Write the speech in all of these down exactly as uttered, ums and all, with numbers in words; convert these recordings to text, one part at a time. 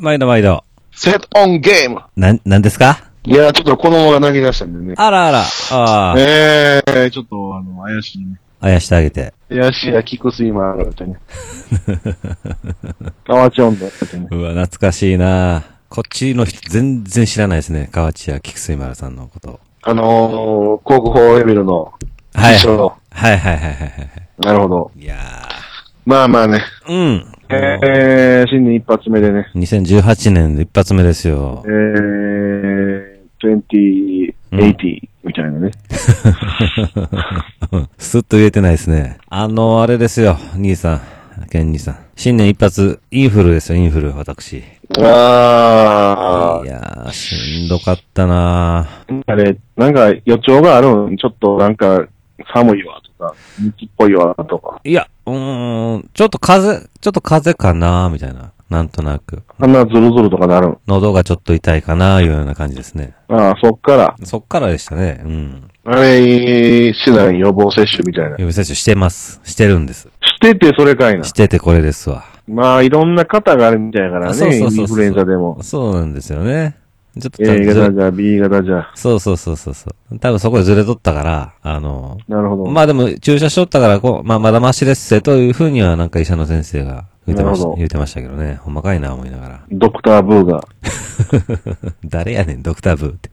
毎度毎度。 セットオンゲーム。 な、なんですか？ いや、ちょっと子供が泣き出したんでね。 あらあら。ああ。 ええー、ちょっと、あの、怪しいね。 あやしてあげて。 怪しいや、キックスイマーがあってね。河内温度ってね。 うわ、懐かしいな。こっちの人、全然知らないですね。河内や菊水丸さんのこと。 あのー、国宝エビルの、 はい。 一緒の。 はいはいはいはいはい。 なるほど。 いやー。 まあまあね。 うん。 えー、新年一発目でね。 にせんじゅうはちねんで一発目ですよ。 えー、にせんはちじゅうみたいなね。 すっと言えてないですね。あの、あれですよ、兄さん、ケン兄さん。新年一発、インフルですよ、インフル、私。 あー。 いやー、しんどかったなー。 あれ、なんか予兆があるのに、ちょっとなんか寒いわとか、雪っぽいわとか。 いや、うーん、ちょっと風、ちょっと風かなー、みたいな。なんとなく。 鼻ズルズルとかなる。 喉がちょっと痛いかなー、いうような感じですね。 ああ、そっから。 そっからでしたね。うん。 あれ、しない予防接種みたいな。 予防接種してます。してるんです。 しててそれかいな。 しててこれですわ。 まあ、いろんな方があるみたいからね。 そうそうそうそうインフルエンザでも。 そうなんですよね。ちょっと A 型じゃ、B 型じゃ。 そうそうそうそうそう。多分そこでずれとったから、あの、 なるほど。 まあでも注射しとったから、こう、まあまだマシですせというふうにはなんか医者の先生が言ってました、言ってましたけどね。ほんまかいな思いながら。 ドクターブーが。 誰やねん、ドクターブーって。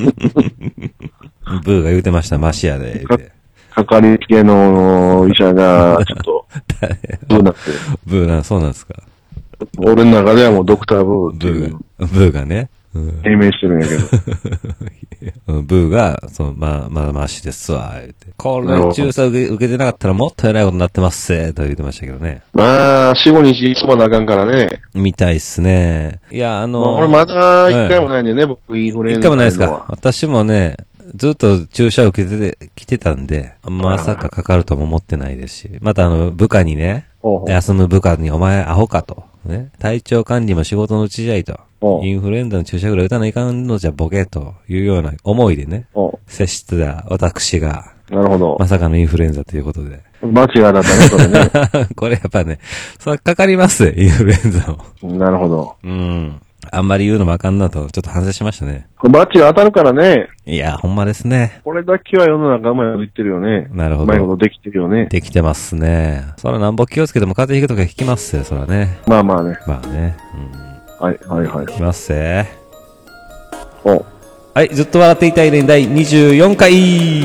ブーが言うてました、マシやで、言うて。 かかりつけの医者が、ちょっと、ブーなって。 ブーな、そうなんですか。 俺の中ではもうドクターブーっていう。 ブーが、ブーがね。 命名してるんやけど。ブーが、そう、まあ、まだマシですわ、言って。これ、注射受け、受けてなかったらもっと偉いことになってますせ、と言ってましたけどね。 まあ、よん、ごにちいつもなあかんからね。 みたいっすね。いや、あの、 俺まだ一回もないんでね、僕、インフルエンザ。 一回もないですか。私もね、ずっと注射を受けてて、来てたんで、まさかかかるとも思ってないですし、またあの、部下にね、休む部下にお前アホかと。ね。体調管理も仕事のうちじゃいと。インフルエンザの注射ぐらい打たないかんのじゃボケというような思いでね。接してた私が。 なるほど。 まさかのインフルエンザということで。 間違いだったね、それね。 これやっぱね、それかかりますよ、インフルエンザを。 なるほど。 うん。あんまり言うのもあかんなと、ちょっと反省しましたね。 バッチが当たるからね。 いや、ほんまですね。 これだけは世の中うまいこと言ってるよね。 なるほど。 うまいことできてるよね。 できてますね。そらなんぼ気をつけても風邪ひくとかひきますよ、そらね。 まあまあね。 まあね。 うん、はい、はい、はい。 いきますせ。 お。 はい、ずっと笑っていたいね、だいにじゅうよんかい。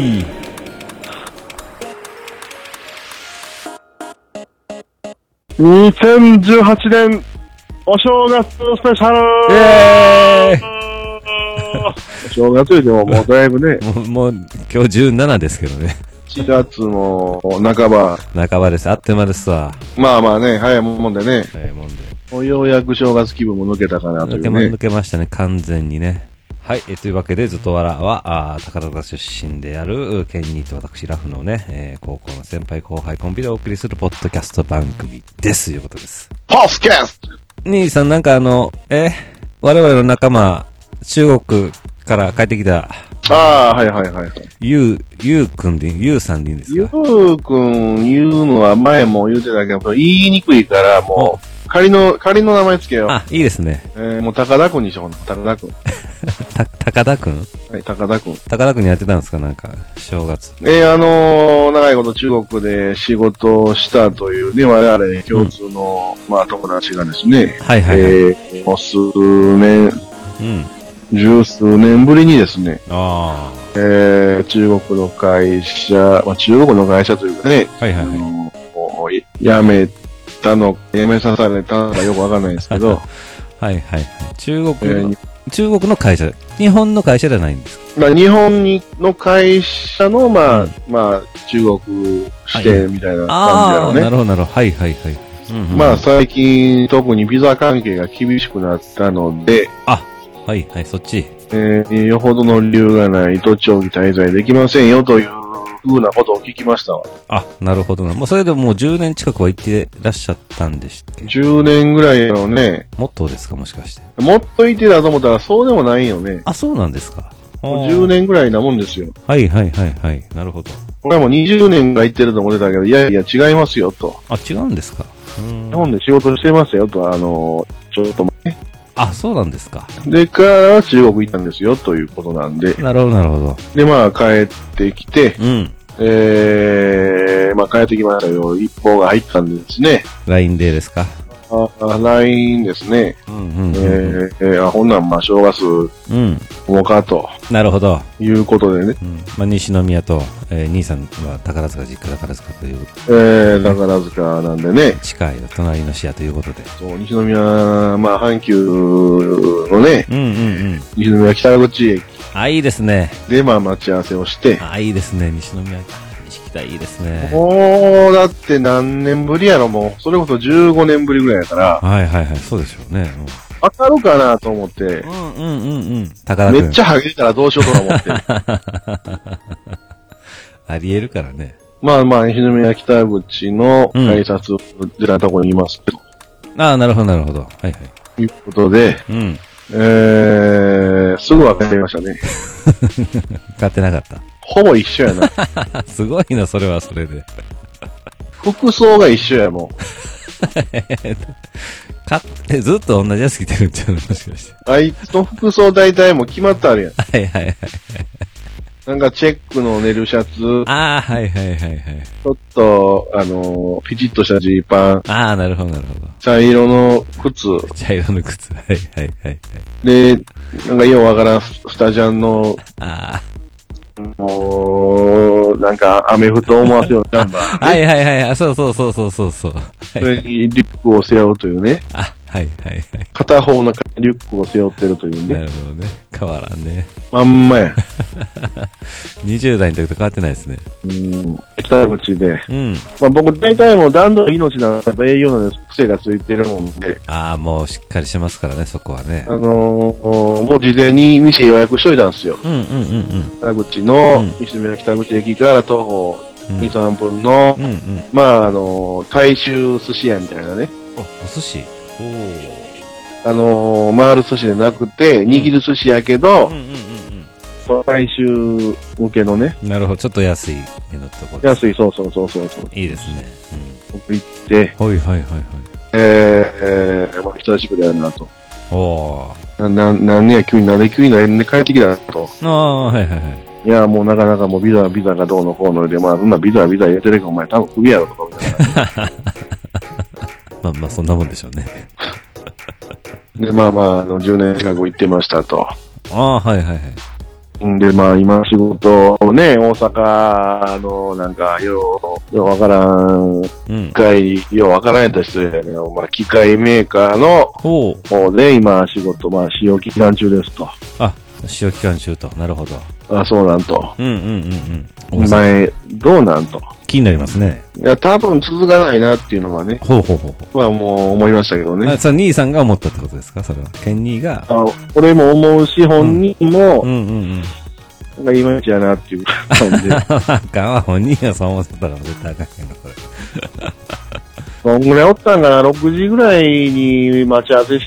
にせんじゅうはちねんお正月スペシャルイェーイお正月でももうだいぶね。 もう、もう今日じゅうななですけどね。 しがつも半ば。 半ばです。あっという間ですわ。 まあまあね、早いもんでね。 早いもんで。 もうようやく正月気分も抜けたかなというね。 抜けま、抜けましたね、完全にね。はい、えというわけで、ずっとわらは、あ高田出身である、ケンニーと私、ラフのね、えー、高校の先輩後輩コンビでお送りするポッドキャスト番組です。ということです。 ポッドキャスト兄さん、なんかあの、え我々の仲間、中国から帰ってきた、 ああ、はいはいはい。 ゆう、ゆうくんで、ゆうさんでいいんですか？ ゆうくん言うのは前も言うてたけど、言いにくいからもう、仮の、仮の名前つけよう。 あ、いいですね。 えー、もう高田くんにしよう。高田くん。 た、高田くん？ はい、高田くん。 高田くんにやってたんですか？なんか、正月。 えー、あのー、長いこと中国で仕事をしたというね、我々共通の、うん、まあ友達がですね。 はいはいはい。 えー、もう数年、 うん。 十数年ぶりにですね。 ああ。 えー、中国の会社、まあ中国の会社というかね。 はいはいはい。 あのー、辞めたの、辞めさされたのかよくわかんないですけど。 はいはいはい。中国の、えー、中国の会社、日本の会社じゃないんですか？ まあ日本にの会社の、まあ、うん、まあ中国支店みたいな感じだろうね。 ああ、なるほどなるほど。はいはいはい。 うんうん、まあ最近特にビザ関係が厳しくなったので、 あ、はいはい、そっち。 えー、よほどの理由がないと長期滞在できませんよというふうなことを聞きましたわ。 あ、なるほどな。もうそれでもうじゅうねん近くは行ってらっしゃったんでしたっけ？ じゅうねんぐらいのね。 もっとですか、もしかして。 もっと行ってたと思ったらそうでもないよね。 あ、そうなんですか。 もうじゅうねんぐらいなもんですよ。 はいはいはいはい。なるほど。 俺はもうにじゅうねんが行ってると思ってたけど、いやいや違いますよと。 あ、違うんですか。 日本で仕事してますよと、あの、ちょっとね。 あ、 あ、そうなんですか。 で、から中国行ったんですよ、ということなんで。 なるほど、なるほど。 で、まあ、帰ってきて、うん。えー、まあ、帰ってきましたよ。一報が入ったんですね。 ライン でですか？ あ、ライン ですね。うんうんうんうん、えー、えー、あ、ほんなん、まあ、正月、うん。もうかと。 なるほど。 いうことでね。 うん。まあ、西宮と、えー、兄さんは宝塚実家宝塚という。 えー、宝塚なんでね。 近い、隣の市やということで。 そう、西宮、まあ、阪急のね。うんうんうん。西宮北口駅。 あ、いいですね。 で、まあ、待ち合わせをして。 あ、いいですね、西宮。いいですね。 もう、だって何年ぶりやろ、もう。それこそじゅうごねんぶりぐらいやから。 はいはいはい、そうでしょうね。 当たるかなと思って。 うんうんうんうん。宝くん。 めっちゃハゲたらどうしようとか思って。 ありえるからね。 まあまあ、西宮北口の改札でなところにいますけど。 うん、ああ、なるほどなるほど。はいはい。 ということで、うん。えー、すぐ分かりましたね。 買ってなかった。 ほぼ一緒やな。 すごいな、それはそれで。 服装が一緒や、もう。 かってずっと同じやつ着てるんちゃうの、もしかして。 あいつの服装大体もう決まってあるやん。 はいはいはい。 なんかチェックのネルシャツ。 ああ、はいはいはいはい。 ちょっと、あのー、ピチッとしたジーパン。 ああ、なるほどなるほど。 茶色の靴。 茶色の靴。はいはいはいはい。 で、なんかようわからんスタジャンの。ああ。もう、なんか、アメフトを思わせようジャンバー、ね。 はいはいはい。そうそうそうそうそうそう。 それにリュックを背負うというね。 あ、はいはいはい。 片方のリュックを背負ってるというね。 なるほどね。変わらんね。 まんまや。 にじゅう代の時と変わってないですね。 うん。北口で。うん。まあ僕大体もう段取り命なの営業の癖がついてるもんで。 ああ、もうしっかりしてますからね、そこはね。 あのー、もう事前に店予約しといたんですよ。うんうんうんうん。北口の、西宮北口駅から徒歩に、さんぷんの、うんうん、まああのー、大衆寿司屋みたいなね。 あ、お寿司？おー。 あのー、回る寿司じゃなくて、握る寿司やけど、うんうんうんうん、大衆向けのね。 なるほど、ちょっと安い目のところ。 安い、そうそうそうそうそう。 いいですね。 うん、僕行って、 はいはいはいはい。 えー、えー、まあ、久しぶりだなと。 おー。な、な、なんねや、急に、なんで急になんで帰ってきたと。 ああ、はいはいはい。 いや、もうなかなかもうビザ、ビザがどうのこうので、まあ、そんなビザ、ビザ入れてるかお前多分クビやろとかみたいな。 まあまあ、そんなもんでしょうね。 で、まあまあ、あの、じゅうねん近く行ってましたと。 ああ、はいはいはい。 んで、まあ、今仕事をね、大阪の、なんか、よう、ようわからん、機械、うん、ようわからんやった人やけど、まあ、機械メーカーの方で、今仕事、まあ、使用期間中ですと。 あ、使用期間中と。なるほど。 あ、そうなんと。 うんうんうんうん。 お前、どうなんと。 気になりますね。 いや、多分続かないなっていうのはね。 ほうほうほうほう。 まあもう思いましたけどね。 あ、それ兄さんが思ったってことですか、それは。ケン兄が。 あ、俺も思うし、本人も、うん、うんうんうん。なんかいまいちやなっていう感じで。 あかんわ、本人がそう思ってたから絶対あかんけど、これ。 どんぐらいおったんかな、ろくじぐらいに待ち合わせして、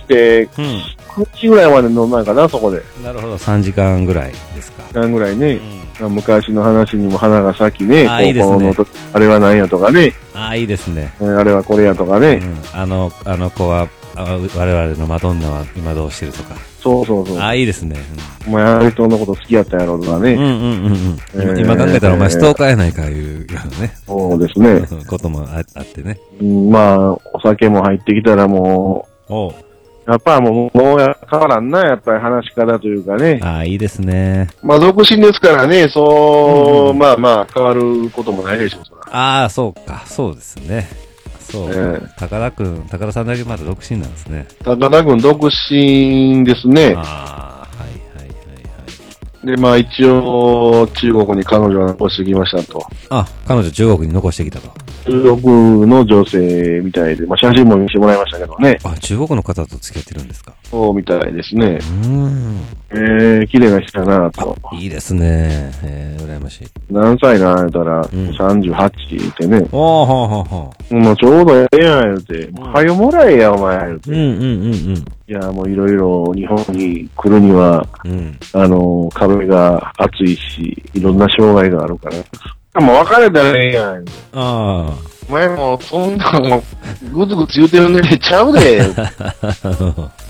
うん、くじぐらいまで飲んだんかな、そこで。 なるほど、さんじかんぐらいですか。 さんじかんぐらいね。うん、昔の話にも花が咲きね、 あ、いいですね。 あれは何やとかね。 あ、いいですね。 あれはこれやとかね。 うん、あの、あの子は、あ我々のマドンナは今どうしてるとか。 そうそうそう。 あ、いいですね。 うん、お前あの人のこと好きやったやろとかね。うんうんうんうん。 えー、今考えたらお前ストーカーやないかいうようなね。 そうですね。 ことも あ, あってね。 うん、まあ、お酒も入ってきたらもう、おうやっぱもう、もう変わらんな、やっぱり話し方というかね。 ああ、いいですね。 まあ、独身ですからね、そう、うん、まあまあ、変わることもないでしょう、そら。 ああ、そうか、そうですね。そう、えー、高田くん、高田さんだけまだ独身なんですね。 高田くん独身ですね。 ああ、はいはいはいはい。 で、まあ一応、中国に彼女を残してきましたと。 あ、彼女中国に残してきたと。 中国の女性みたいで、まあ写真も見せてもらいましたけどね。 あ、中国の方と付き合ってるんですか？ そうみたいですね。 うん。 えー、綺麗な人だなと。 いいですね。えー、羨ましい。 何歳な言ったら、うん、さんじゅうはちってね。 おー、ほうほうほう。もうちょうどええやん、言うて。はよもらえや、お前、言うて。 うんうんうんうん。いや、もういろいろ日本に来るには、うん、あの、壁が厚いし、いろんな障害があるから。もう別れたらええやん。ああ。お前も、そんなもう、ぐつぐつ言うてるねちゃうで。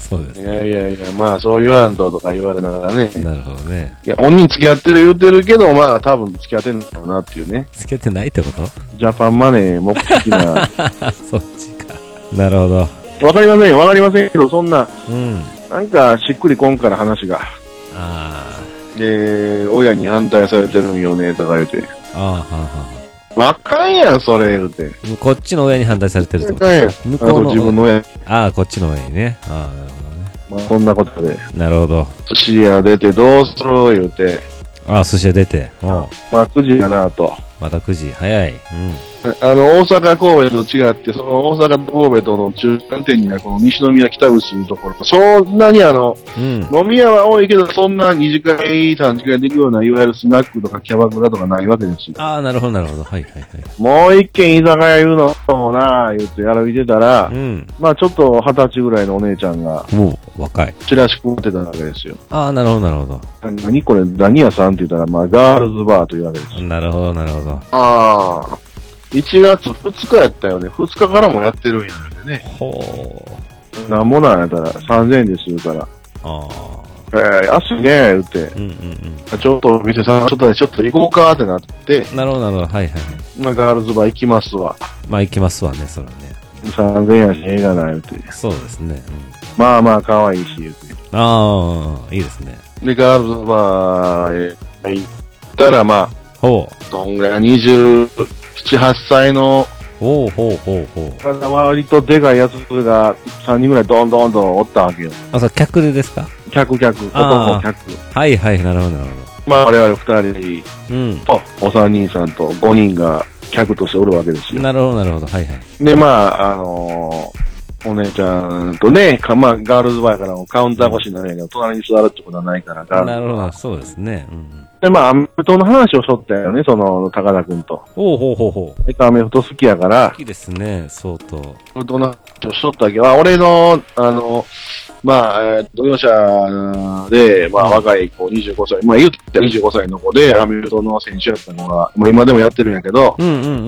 そうです。 いやいやいや、まあそう言わんととか言われながらね。 なるほどね。 いや、本人付き合ってる言ってるけど、まあ多分付き合ってんだろうなっていうね。 付き合ってないってこと？ ジャパンマネー目的な。 そっちか。なるほど。 わかりませんよ、わかりませんけど、そんな、 うん。 なんかしっくりこんから話が。 ああ。で、親に反対されてるんよね、とか言うて。 ああ、はあ、はあ。 わかんやん、それ言うて。 こっちの親に反対されてるってことですか？向こうの自分の親。 ああ、こっちの親にね。ああ、なるほどね。 まあ、そんなことで。 なるほど。 寿司屋出てどうする言うて。 ああ、寿司屋出て。うん。 まあ、くじかなと。 またくじ、早い。うん。 あの、大阪、神戸と違って、その大阪と神戸との中間点には、この西宮北口というところ、そんなにあの、うん、飲み屋は多いけど、そんな二次会、三次会できるような、いわゆるスナックとかキャバクラとかないわけですよ。 ああ、なるほど、なるほど。はいはいはい。 もう一軒居酒屋言うのもな、言って歩いてたら、うん、まあちょっと二十歳ぐらいのお姉ちゃんが、 もう、若い。 チラシ食ってたわけですよ。 ああ、なるほど、なるほど。 何これ、何屋さんって言ったら、まあガールズバーというわけですよ。 なるほど、なるほど。 ああ。いちがつふつかやったよね。ふつかからもやってるんやね。 ほう。なんぼなんやったらさんぜんえんでするから。ああ。えー、安いね、言って。うんうんうん。ちょっと店さん、ちょっとちょっと行こうかってなって。 なるほど、なるほど。はいはい。 まあ、ガールズバー行きますわ。 まあ、行きますわね、そらね。 さんぜんえんやし、ええがない、言って。 そうですね。うん、 まあまあ、可愛いし、言って。 ああ、いいですね。 で、ガールズバーへ行ったら、まあ、 ほう。 どんぐらい、にじゅうなな、はっさいの、 ほうほうほうほう。 体割とでかいやつがさんにんぐらいドンドンとおったわけよ。 あ、そう、客でですか？ 客、客、男、客。 はいはい、なるほど、なるほど。 まあ、我々二人と、お三人さんとごにんが客としておるわけですよ。 なるほど、なるほど。はいはい。 で、まあ、あのー、お姉ちゃんとね、かまあ、ガールズバーからもカウンター越しになるんやけど、隣に座るってことはないから、ガールズバー。 なるほど、そうですね。うん。 で、まあ、アメフトの話をしとったよね、その、高田くんと。 ほうほうほうほう。 アメフト好きやから。 好きですね、相当。アメフトの話をしとったけど、俺の、あの、まあ、えー、同業者で、まあ、若い子、にじゅうごさい、まあ、言ってにじゅうごさいの子で、アメフトの選手やったのが、まあ、今でもやってるんやけど、 うんうんうんうん。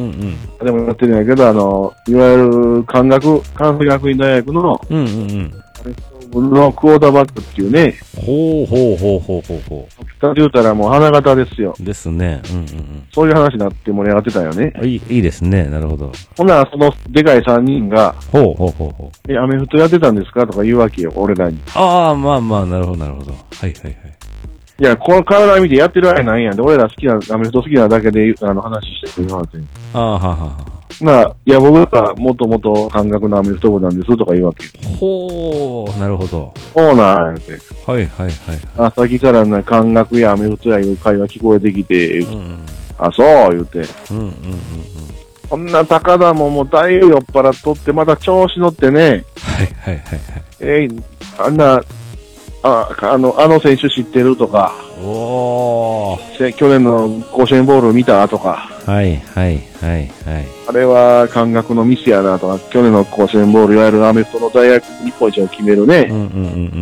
でもやってるんやけど、あの、いわゆる、関学、関西学院大学の、 うんうんうん。 のクォーターバックっていうね。 ほうほうほうほうほうほう。 二つ言うたらもう花形ですよ。 ですね。うんうんうん。 そういう話になって盛り上がってたよね。 いい、いいですね。なるほど。 ほんならそのでかい三人が、 ほうほうほうほう。 え、アメフトやってたんですかとか言うわけよ、俺らに。 ああ、まあまあ、なるほどなるほど。はいはいはい。 いや、この体見てやってるわけないやんで、俺ら好きな、アメフト好きなだけで、あの、話してるよって。 ああ、ははは。 なあ、いや、僕はもともと感覚のアメフト部なんですとか言うわけ。 ほー、なるほど。 そうなんやて。 はいはいはい。 あ、先からね、感覚やアメフトやいう会話聞こえてきて、うん、あ、そう言うて。うんうんうんうん。こんな高田ももう大酔っ払っとって、また調子乗ってね。はいはいはいはい。 えー、あんな、あ、あの、あの選手知ってるとか。 おー。 去年の甲子園ボール見たとか。 はいはいはいはい。 あれは感覚のミスやなとか、去年の甲子園ボール、いわゆるアメフトの大学日本一を決めるね。うんうんうんうん。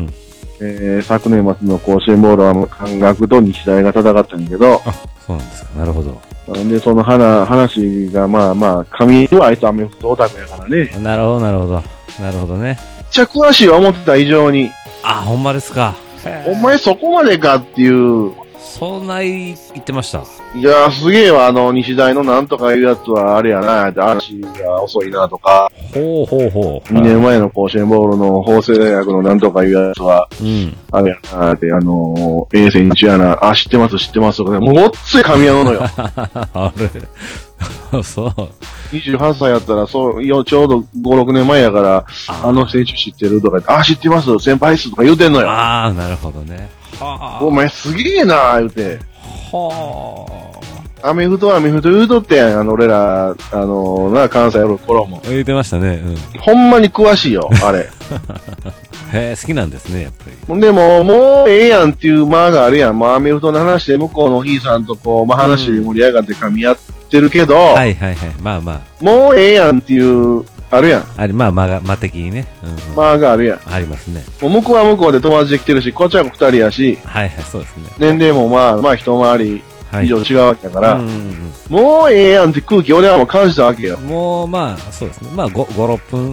えー、昨年末の甲子園ボールは感覚と日大が戦ったんやけど。 あ、そうなんですか。なるほど。 なんで、その話、話がまあまあ、神はあいつアメフトオタクやからね。 なるほどなるほど。なるほどね。 めっちゃ詳しいわ、思ってた以上に。 あ、ほんまですか。 お前そこまでかっていう。 そんな言ってました。 いやーすげえわ、あの、西大のなんとかいうやつはあれやな、足が遅いなとか。 ほうほうほう。 にねんまえの甲子園ボールの法政大学のなんとかいうやつは、うん。あれやなって、あのー、A 選手やな、あ、知ってます知ってますとかね、もうごっつい噛み合うのよ。 あれそう。 にじゅうはっさいやったら、そう、ちょうどご、ろくねんまえやから、あ, あの選手知ってるとか言って、あ、知ってます先輩っすとか言うてんのよ。 ああ、なるほどね。 はあ。お前すげえな言うて。 はあ。アメフトはアメフト言うとってやん、あの、俺ら、あのー、な、関西おる頃も。 言うてましたね。 うん。ほんまに詳しいよ、あれ。 へえ、好きなんですね、やっぱり。でも、もうええやんっていう間があるやん。まあ、アメフトの話で向こうのお兄さんとこう、まあ話で盛り上がって噛み合ってるけど、うん、 はいはいはい。まあまあ。 もうええやんっていう、あるやん。 あれ、まあ、間が、間的にね。 うんうん、間があるやん。 ありますね。 もう向こうは向こうで友達できてるし、こっちは二人やし。 はいはい、そうですね。 年齢もまあ、まあ一回り以上違うわけだから、はい、うんうんうん、もうええやんって空気俺はもう感じたわけよ。 もうまあ、そうですね。まあ、ご、ご、ろっぷん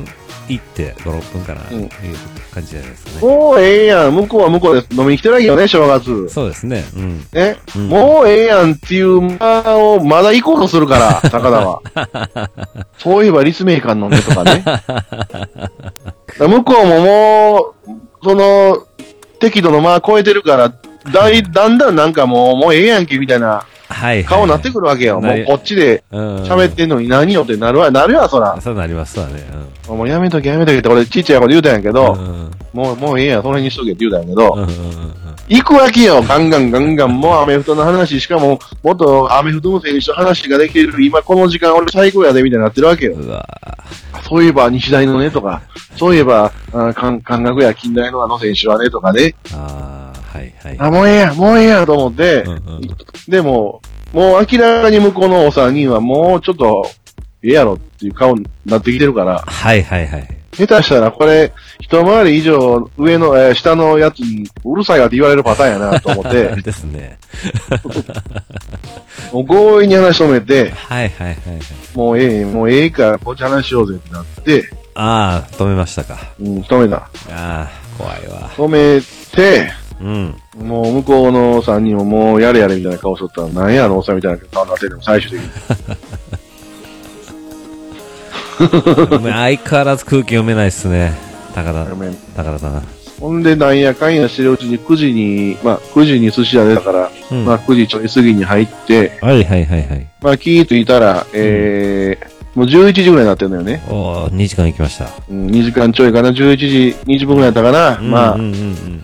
行って、ご、ろっぷんかな、うん、いう感じじゃないですかね。もうええやん。向こうは向こうで飲みに来てないよね、正月。 そうですね。うん。 ね、うん、もうええやんっていう間をまだ行こうとするから、高田は。そういえば立命館飲んでとかね。向こうももう、その、適度の間超えてるから、だい、だんだんなんかもう、もうええやんけ、みたいな。はい。顔になってくるわけよ。もうこっちで喋ってんのに何よってなるわ、なるわ、そら。 そうなりますわね。 うん、もうやめとけやめとけって俺ちっちゃいこと言うたんやけど、うん、もう、もうええやん、その辺にしとけって言うたんやけど、うんうんうん、行くわけよ、ガンガンガンガン、もうアメフトの話、しかも、もっとアメフトの選手と話ができる、今この時間俺最高やで、みたいになってるわけよ。うわそういえば日大のねとか、そういえば、あ関学や近代のあの選手はねとかね。ああ、はいはい。あ、もうええや、もうええやと思って、うんうん、でも、もう明らかに向こうのお三人はもうちょっと、ええやろっていう顔になってきてるから。 はいはいはい。 下手したらこれ、一回り以上上の、えー、下のやつにうるさいわって言われるパターンやなと思って。 ですね。 もう強引に話し止めて。 はいはいはい、はい。 もうええ、もうええからこっち話しようぜってなって。 ああ、止めましたか。 うん、止めた。ああ、怖いわ。 止めて、うん。もう向こうの三人ももうやれやれみたいな顔しとったら、なんやあのおっさんみたいな顔になってるの、最終的に。 相変わらず空気読めないっすね。高田、高田さん。 ほんで、なんやかんやしてるうちにくじに、まあ、くじに寿司屋出たから、うん、まあ、くじちょい過ぎに入って、 はいはいはいはい。 まあ、気ぃついたら、えー、うん、もうじゅういちじぐらいになってるのよね。 おー、にじかん行きました。 うん、にじかんちょいかな、じゅういちじにじゅっぷんぐらいだったかな。うん、まあ、うんうんうん、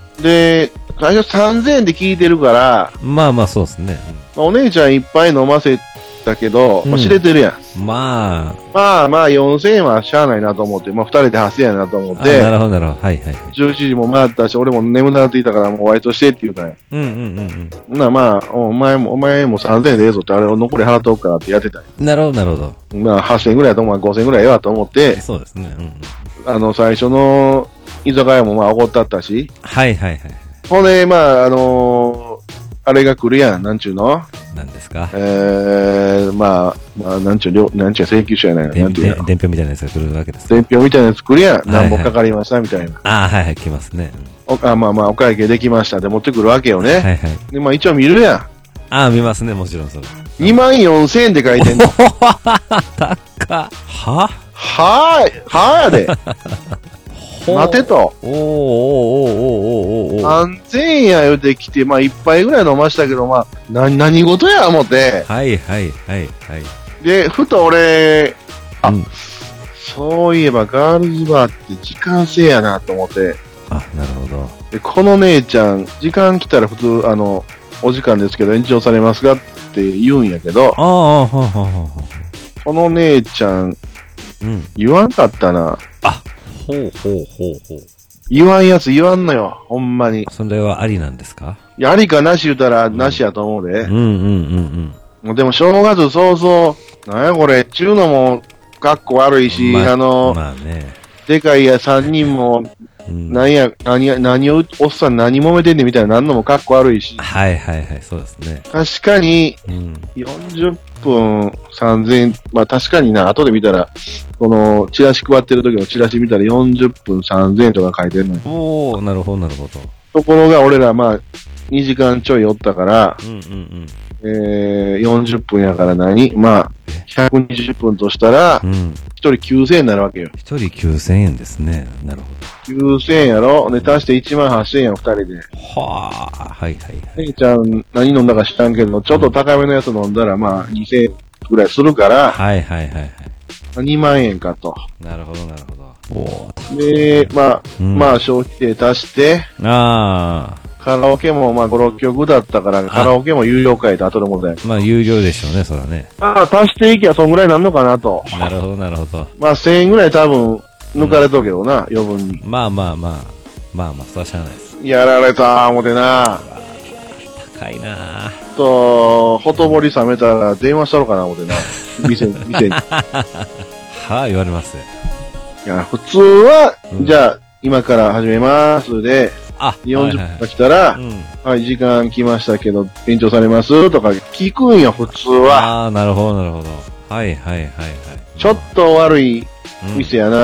で、最初さんぜんえんで聞いてるから、 まあまあそうですね。 まあ、お姉ちゃんいっぱい飲ませたけど、まあ、知れてるやん。 うん、まあ。 まあまあよんせんえんはしゃあないなと思って、まあふたりではっせんえんやなと思って。 なるほどなるほど。はいはい。 じゅういちじも回ったし、俺も眠くなっていたからもうバイトしてって言うたんや。うんうんうんうん。なまあ、お前も、お前もさんぜんえんでええぞってあれを残り払っとくからってやってたんや。 なるほどなるほど。 まあはっせんえんぐらいやと思うごせんえんぐらいええわと思って。 そうですね。うん、うん。 あの、最初の居酒屋もまあおごったったし。 はいはいはい。 ほんで、まあ、あのー、あれが来るやん、なんちゅうの何ですかえー、まあ、まあ、なんちゅう、なんちゅう、請求書やないのなんていうの伝票みたいなやつが来るわけです。 伝票みたいなやつ来るやん。何本かかりましたみたいな。 ああ、はいはい、来ますね。 おあまあまあ、お会計できましたって持ってくるわけよね。はいはい。で、まあ一応見るやん。 ああ、見ますね、もちろんそれ。 にまんよんせんえんって書いてんの。 高っ。ははーい。はーやで。待てと。おーおーおーおーおーおー。さんぜんえんや言うてきて、まあ一杯ぐらい飲ましたけど、まあ、な、何事や思って。 はいはいはいはい。 で、ふと俺、あ、うん、そういえばガールズバーって時間制やなと思って。 あ、なるほど。 で、この姉ちゃん、時間来たら普通、あの、お時間ですけど延長されますかって言うんやけど、ああ、はははこの姉ちゃん、うん、言わんかったな。 あ、ほうほうほうほう。 言わんやつ言わんのよ、ほんまに。 それはありなんですか？ いや、ありかなし言うたら、なしやと思うで。うんうんうんうん。でも正月早々、なんやこれ、ちゅうのも、かっこ悪いし、ま、あの、まあね。でかいや三人も、うん、なんや、何、何を、おっさん何揉めてんねんみたいななんのもかっこ悪いし。 はいはいはい、そうですね。 確かに、うん、よんじゅっぷんさんぜんえん、まあ確かにな、後で見たら、この、チラシ配ってる時のチラシ見たらよんじゅっぷんさんぜんえんとか書いてるのよ。 おー、なるほどなるほど。 ところが俺らまあ、にじかんちょいおったから、うんうんうんえー、よんじゅっぷんやから何まあ、ひゃくにじゅっぷんとしたら、うん、ひとりきゅうせんえんになるわけよ。 ひとりきゅうせんえんですね。なるほど。きゅうせんえんやろで、足していちまんはっせんえんやん、ふたりで。 はあ、はいはいはい。 姉ちゃん何飲んだか知らんけど、ちょっと高めのやつ飲んだら、まあ、にせんえんぐらいするから、 はいはいはいはい。 にまんえんかと。 なるほどなるほど。おで、まあ、うん、まあ、消費税足して、ああ。カラオケもまあご、ろっきょくだったから、カラオケも有料会で後でもだよ。 まあ有料でしょうね、そらね。 まあ足していきゃそんぐらいなんのかなと。 なるほど、なるほど。 まあせんえんぐらい多分抜かれとけどな、うん、余分に。 まあまあまあ、まあまあ、そうはしゃあないです。 やられたー思てな。 高いなー。 と、ほとぼり冷めたら電話したろかな思てな。店、店に。はあ、言われます。 いや、普通は、うん、じゃあ、今から始めますで、あ、よんじゅっぷんが来たら、はい、はいうんはい、時間来ましたけど、延長されますとか聞くんよ、普通は。 ああ、なるほど、なるほど。はい、はい、はい、はい。 ちょっと悪い店やな。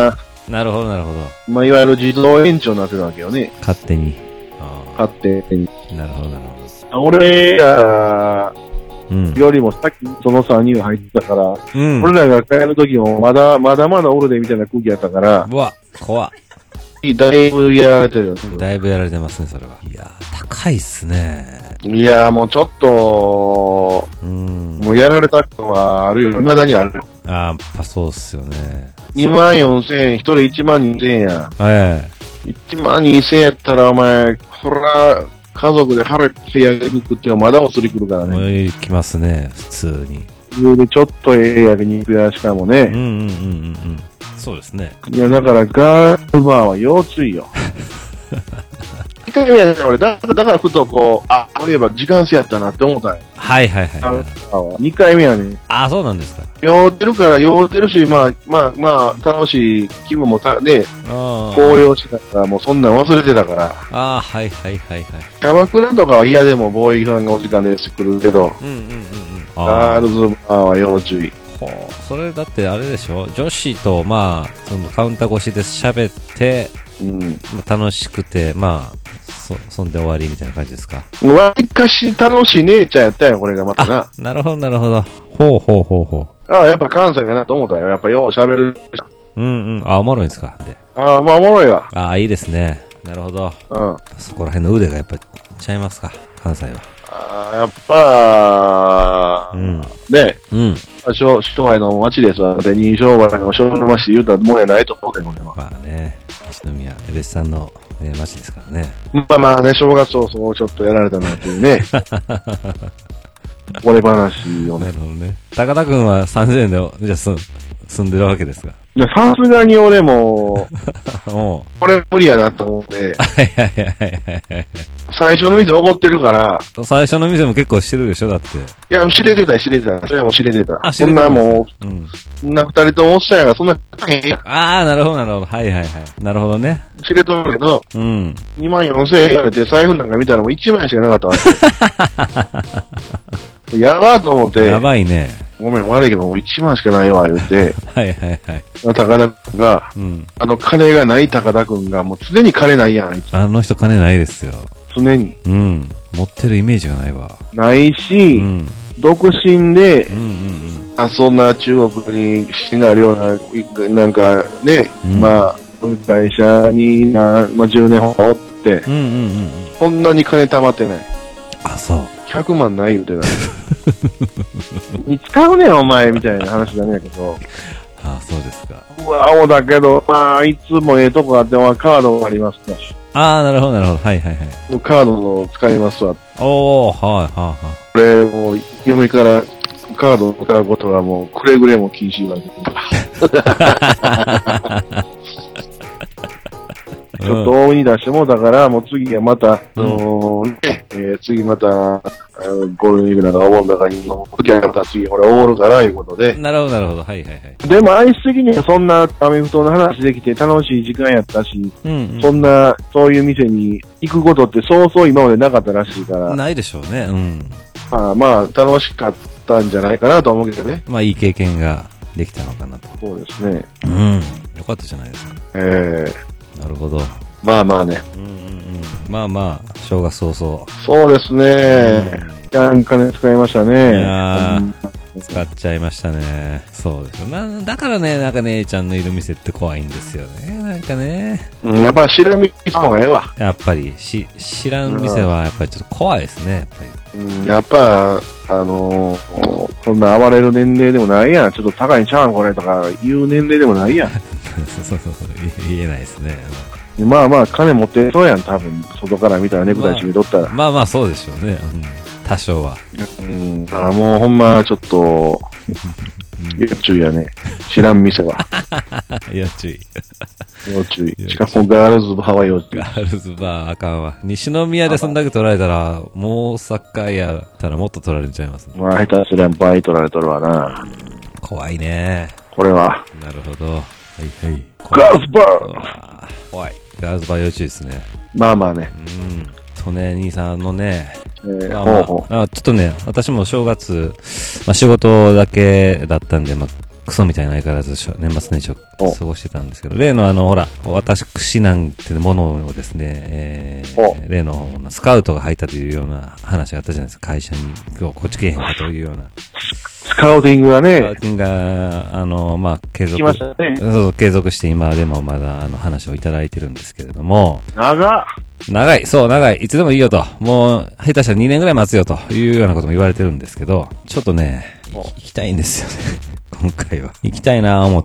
なるほど、なるほど。 まあ、いわゆる自動延長になってたわけよね。 勝手に。 勝手に。 なるほど、なるほど。俺ら、うん、よりもさっきそのさんにんが入ってたから、うん、俺らが帰る時もまだ、まだまだおるでみたいな空気やったから。 うわ、怖っ。 だいぶやられてるよね。 だいぶやられてますね、それは。いやー、高いっすね。 いやー、もうちょっと、うん、もうやられたのはあるよ。未だにあるよ。 ああ、やっぱそうっすよね。 にまんよんせんえん、一人いちまんにせんえんや。 はい。 いちまんにせんえんやったら、お前、ほら、家族で腹ってやりに行くっていうのはまだお釣り来るからね。 行きますね、普通に。 上でちょっとええ焼肉屋しかもね。 うんうんうんうんうん。そうですね。 いや、だからガールバーは要注意よ。いっかいめやね、俺。だだからふとこう、あ、そういえば時間制やったなって思ったんや。 はいはいはい。にかいめやね。 あ、そうなんですか。 酔ってるから、酔ってるし、まあ、まあ、まあ、楽しい気分もた、ね、高揚してたから、もうそんなん忘れてたから。 ああ、はいはいはいはい。 キャバクラとかは嫌でもボーイさんがお時間でしてくるけど、うんうんうんうん。ガールズバーは要注意。 ほう、それだってあれでしょ、女子とまあ、そのカウンター越しで喋って、うん、楽しくて、まあ、そ、そんで終わりみたいな感じですか。 わりかし楽しい姉ちゃんやったよ、これがまたな。 なるほど、なるほど。ほうほうほうほう。ああ、やっぱ関西かなと思ったよ。やっぱよう喋る。 うんうん。あ、おもろいんですか。で。 ああ、まあおもろいわ。 ああ、いいですね。なるほど。うん。そこら辺の腕がやっぱちゃいますか、関西は。 ああ、やっぱ、うん。ねうん。商売の街ですわ。で、二商売の商売の街で言うたらもうやないと思うけどね。 まあね、西宮、江別さんの、ね、街ですからね。 まあまあね、正月早々ちょっとやられたなっていうね。これ話をね。 なるほどね。高田くんはさんぜんえんで、じゃあす、住んでるわけですが。 いや、さすがに俺も、これ無理やなと思って。はいはいはいはい。最初の店怒ってるから。 最初の店も結構してるでしょ、だって。 いや、知れてた、知れてた。それはもう知れてた。あ、知れてた。そんなもう、うん。そんな二人ともおっさんやから、そんな、 変や。ああ、なるほど、なるほど。はいはいはい。なるほどね。 知れとるけど、うん。にまんよんせんえんやれて、財布なんか見たらもういちまん円しかなかったわけ。やばーと思って。 やばいね。 ごめん、悪いけど、もういちまんしかないわ、言うて。 はいはいはい。 高田くんが、うん、あの、金がない高田くんが、もう常に金ないやん。 あの人金ないですよ。 常に。 うん。持ってるイメージがないわ。 ないし、うん、独身で、うんうんうん、あ、そんな中国に死なるような、なんかね、うん、まあ、会社にな、まあ、じゅうねんほどおって、うんうんうん、そんなに金貯まってない。 あ、そう。 ひゃくまんない言うてた。に使うねん、お前、みたいな話だねんけど。 ああ、そうですか。 うわ、青だけど、まあ、いつもええとこあって、まあ、カードがありますか。 ああ、なるほど、なるほど。はいはいはい。 カードの使いますわ。 おー、はいはいはい。 これ、もう、嫁からカードを使うことはもう、くれぐれも禁止言われてちょっと大に出しても、だから、もう次はまた、うん、のね、えー、次また、ゴールデンウィークなんかお盆だからに、時はまた次、これおごるから、いうことで。 なるほど、なるほど。はいはいはい。 でも、愛し的にはそんなアメフトの話できて楽しい時間やったし、うんうん、そんな、そういう店に行くことってそうそう今までなかったらしいから。 ないでしょうね、うん。 まあまあ、楽しかったんじゃないかなと思うけどね。 まあ、いい経験ができたのかなと。 そうですね。 うん。よかったじゃないですか。 ええー。 なるほど。 まあまあね。 うんうんうん。まあまあ、正月早々。 そうですね。いや、金使いましたね。いやー、使っちゃいましたね。そうですよ。まあ、だからね、なんか姉ちゃんのいる店って怖いんですよね。なんかね。 うん、やっぱ知らん店の方がええわ。 やっぱり、し、知らん店はやっぱりちょっと怖いですね、やっぱり。うん、やっぱ、あのー、そんな暴れる年齢でもないやん。ちょっと高いんちゃうんこれとか言う年齢でもないやん。 そうそうそう、言えないですね。 まあまあ、金持ってそうやん、多分。外から見たらネクタイ締めとったら。 まあ、まあまあ、そうでしょうね。うん、多少は。 うん。だからもうほんま、ちょっと、要注意やね。知らん店は。 要注意。 要注意。しかもガールズバーは要注意。 ガールズバーあかんわ。西宮でそんだけ取られたら、もう大阪やったらもっと取られちゃいますね。 まあ、下手すりゃ倍取られとるわな。 怖いね。 これは。 なるほど。はいはい。 ガールズバー怖い。ガールズバー要注意ですね。 まあまあね。 うん。とね、兄さんのね、えーまあまあ、ほうほうあちょっとね、私も正月、まあ、仕事だけだったんで、まあ、 クソみたいな相変わらず年末年始を過ごしてたんですけど、例のあの、ほら、私なんてものをですね、えー、例のスカウトが入ったというような話があったじゃないですか、会社に。今日こっち来えへんかというような。 スカウティングがね。 スカウティングが、あの、まあ、継続。 来ましたね。 そう、継続して今でもまだあの話をいただいてるんですけれども。 長っ長い、そう、長い。いつでもいいよと。もう、下手したらにねんぐらい待つよというようなことも言われてるんですけど、ちょっとね、行きたいんですよね。今回は。行きたいなぁ思って、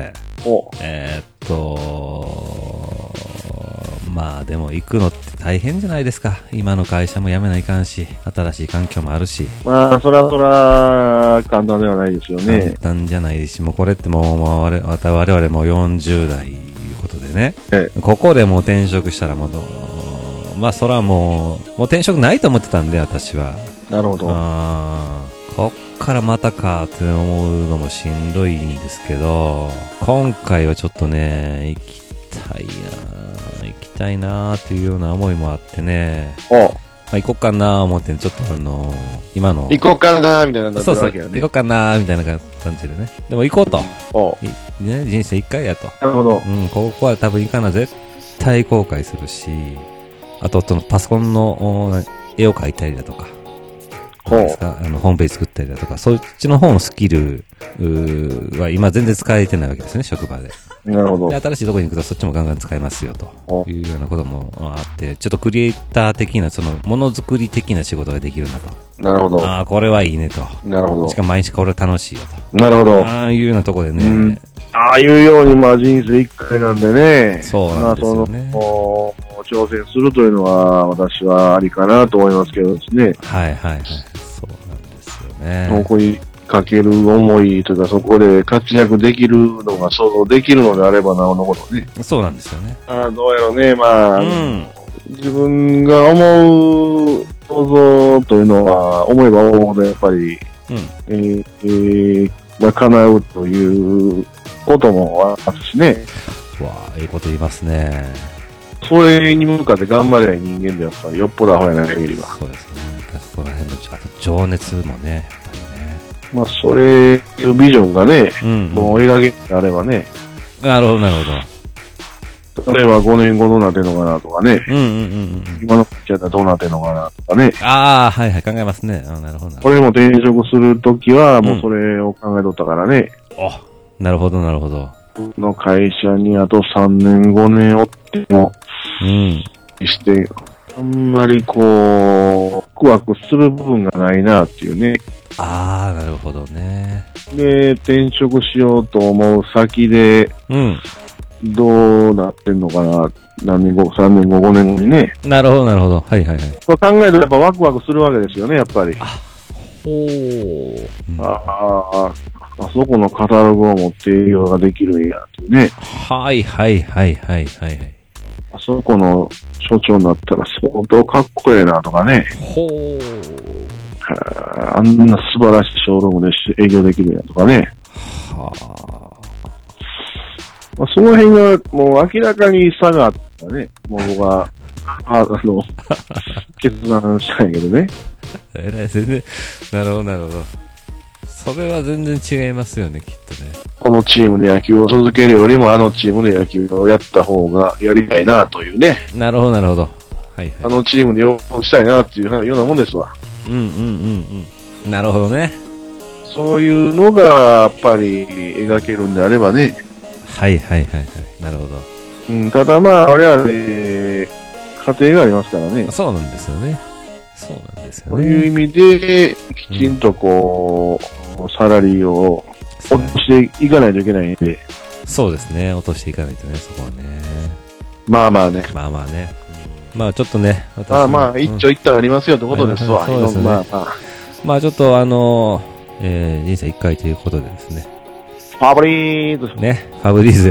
えー、っと、まあでも行くのって大変じゃないですか。今の会社も辞めないかんし、新しい環境もあるし。 まあ、そらそら、簡単ではないですよね。 簡単じゃないし、もうこれってもう、もう我々、我々もよんじゅう代いうことでね。ええ、ここでもう転職したらもう、まあそらもう、もう転職ないと思ってたんで、私は。 なるほど。 あこっからまたかって思うのもしんどいんですけど、今回はちょっとね、行きたいな行きたいなっていうような思いもあってね。おまあ、行こっかな思って、ちょっとあのー、今の。 行こうかなみたいな感じで、ね。そうそう、 行こうかなみたいな感じでね。でも行こうと。おね、人生一回やと。 なるほど。 うん、ここは多分行かな絶対後悔するし、あと、そのパソコンの絵を描いたりだとか。ですかあのホームページ作ったりだとか、そっちの方のスキルは今全然使えてないわけですね、職場で。 なるほど。 で、新しいところに行くとそっちもガンガン使えますよ、というようなこともあって、ちょっとクリエイター的な、その、ものづくり的な仕事ができるなと。 なるほど。 ああ、これはいいねと。 なるほど。 しかも毎日これ楽しいよと。 なるほど。 ああいうようなところでね。うん、 ああいうように、まあ人生一回なんでね。 そうなんですよね。 まあ、その、挑戦するというのは、私はありかなと思いますけどですね。 はいはいはい。そうなんですよね。 そこにかける思いというか、そこで活躍できるのが想像できるのであればなおのことね。 そうなんですよね。 ああ、どうやろうね、まあ、うん、自分が思う想像というのは、思えば思うほどやっぱり、うん、えー、えー、まあ、叶うということもあるしね。 わあ、いいこと言いますね。 それに向かって頑張れない人間でやっぱりよっぽどアホやない限りは。 そうですね。そこら辺の情熱もね、やっぱりね。 まあ、それいうビジョンがね、うんうん、もう描けてあればね。 なるほど、なるほど。例えばごねんごどうなってんのかなとかね。 うんうんうんうん。 今のピッチャーだどうなってんのかなとかね。 ああ、はいはい、考えますね。あなるほど。 これも転職するときは、もうそれを考えとったからね。 うん、あ、なるほど、なるほど。 この会社にあとさんねんごねんおっても、うん。して、あんまりこう、ワクワクする部分がないなっていうね。 ああ、なるほどね。 で、転職しようと思う先で、うん。どうなってんのかな、何年後、さんねんご、ごねんごにね。 なるほど、なるほど。はいはいはい。 そう考えるとやっぱワクワクするわけですよね、やっぱり。 あ、ほー。 うん、ああ、あそこのカタログを持って営業ができるんや、っていうね。 はいはいはいはいはい。 あそこの所長になったら相当かっこええなとかね。 ほー。 あんな素晴らしいショールームで営業できるんやとかね。はあ。まあ、その辺がもう明らかに差があったね。もう僕は、あの、決断したんやけどね。 えらい、全然、なるほどなるほど。それは全然違いますよね、きっとね。 このチームで野球を続けるよりも、あのチームで野球をやった方がやりたいなというね。 なるほど、なるほど。はい、はい。 あのチームで応募したいなっていうようなもんですわ。 うんうんうんうん。なるほどね。 そういうのが、やっぱり描けるんであればね。 はいはいはいはい。なるほど。 うん、ただまあ、我々、家庭がありますからね。 そうなんですよね。そうなんですよね。 そういう意味で、きちんとこう、うん、サラリーを落としていかないといけないんで。 そうですね。落としていかないとね、そこはね。 まあまあね。 まあまあね。うん、まあちょっとね。 まあまあ、一長一短ありますよってことですわ。 うん、そうですね。まあまあ。まあちょっとあのー、えー、人生一回ということでですね。 ファブリーズ。 ね、ファブリーズ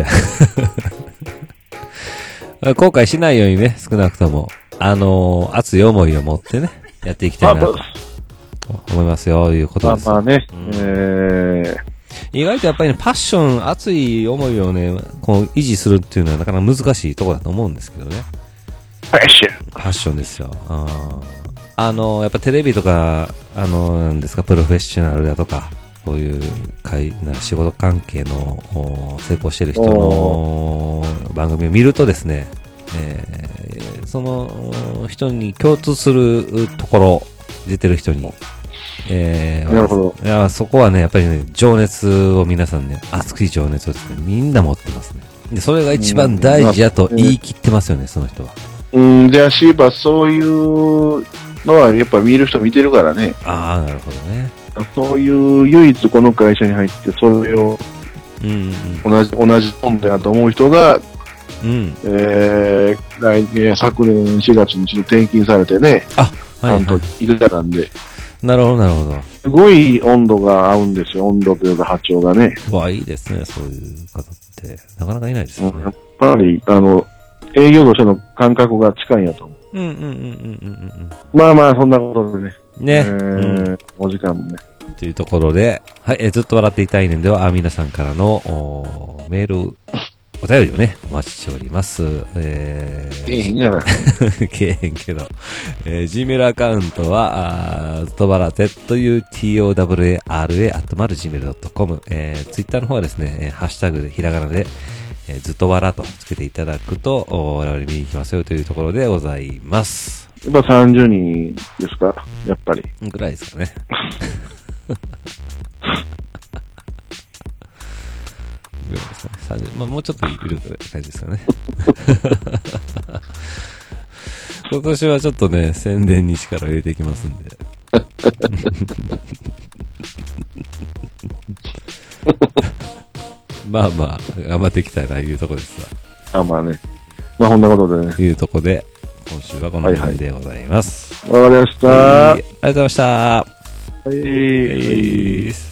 や。後悔しないようにね、少なくとも、あのー、熱い思いを持ってね、やっていきたいなと思いますよ、いうことです。 まあまあね、うん、えー、 意外とやっぱりね、パッション、熱い思いをね、こう、維持するっていうのはなかなか難しいところだと思うんですけどね。 パッション。 パッションですよ。ああのー、やっぱテレビとか、あのー、なんですか、プロフェッショナルだとか、 そういう会な仕事関係の成功してる人の番組を見るとですね、えー、その人に共通するところ出てる人に、えー、 なるほど。 いや、そこはね、やっぱりね、情熱を皆さんね、熱い情熱をですね、みんな持ってますね。で、それが一番大事やと言い切ってますよね、うん、その人は。 うん、じゃあ、シーバーそういうのはやっぱ見る人見てるからね。 ああ、なるほどね。 そういう唯一この会社に入ってそれを、うんうん、同じ、同じもんだなと思う人が、うん、えー、来年、昨年しがつに一度転勤されてね、 あ、はい、はい、 ちゃんといるからんで。 なるほど、なるほど。 すごい温度が合うんですよ、温度というか波長がね。 わ、いいですね、そういう方って。なかなかいないですよね。 やっぱり、あの、営業としての感覚が近いんやと思う。 うんうんうんうんうんうん。 まあまあ、そんなことでね。 ね。 えーうん、お時間もね。 というところで、はい、えー、ずっと笑っていたいねんでは、皆さんからのメール、お便りをね、お待ちしております。えー、 けえへんやな。 けえへんけど。えー、Gmail アカウントは、ずとばら ゼットユーティーオーダブリューエーアールエー アットマーク ジーメールドットコム。えー、Twitter の方はですね、えー、ハッシュタグでひらがなで、えー、ずとばらとつけていただくと、我々見に行きますよというところでございます。 やっぱさんじゅうにんですかやっぱり。 ぐらいですかね。ぐらいですかね。さんじゅう、まあ、もうちょっといる感じですかね。今年はちょっとね、宣伝に力を入れていきますんで。まあまあ、頑張っていきたいな、いうとこですわ。あ、まあね。まあ、こんなことでね。 いうとこで、今週はこの辺でございます。 わ、はいはい、かりました。 ありがとうございました。 はい。